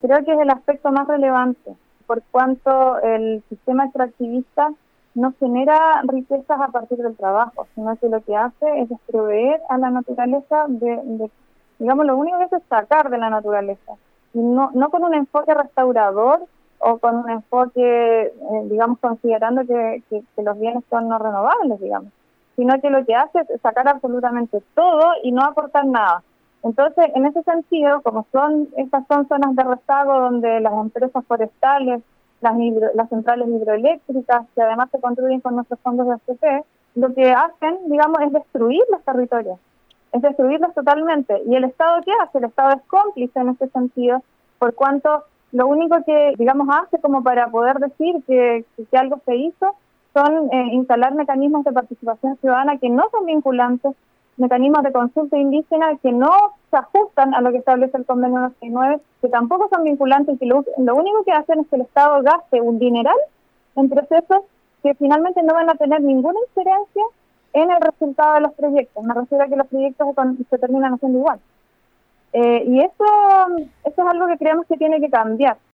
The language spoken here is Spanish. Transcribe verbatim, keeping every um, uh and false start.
creo que es el aspecto más relevante, por cuanto el sistema extractivista no genera riquezas a partir del trabajo, sino que lo que hace es proveer a la naturaleza de, de, digamos, lo único que hace es sacar de la naturaleza, y no, no con un enfoque restaurador o con un enfoque, eh, digamos, considerando que, que, que los bienes son no renovables, digamos, sino que lo que hace es sacar absolutamente todo y no aportar nada. Entonces, en ese sentido, como son estas son zonas de rezago donde las empresas forestales, las, hidro, las centrales hidroeléctricas, que además se construyen con nuestros fondos de A F P, lo que hacen, digamos, es destruir los territorios, es destruirlos totalmente. ¿Y el Estado qué hace? El Estado es cómplice en ese sentido, por cuanto lo único que, digamos, hace como para poder decir que, que algo se hizo son eh, instalar mecanismos de participación ciudadana que no son vinculantes, mecanismos de consulta indígena que no se ajustan a lo que establece el convenio noventa y nueve, que tampoco son vinculantes y que lo, lo único que hacen es que el Estado gaste un dineral en procesos que finalmente no van a tener ninguna injerencia en el resultado de los proyectos. Me refiero a que los proyectos se, se terminan haciendo igual. Eh, y eso, eso es algo que creemos que tiene que cambiar.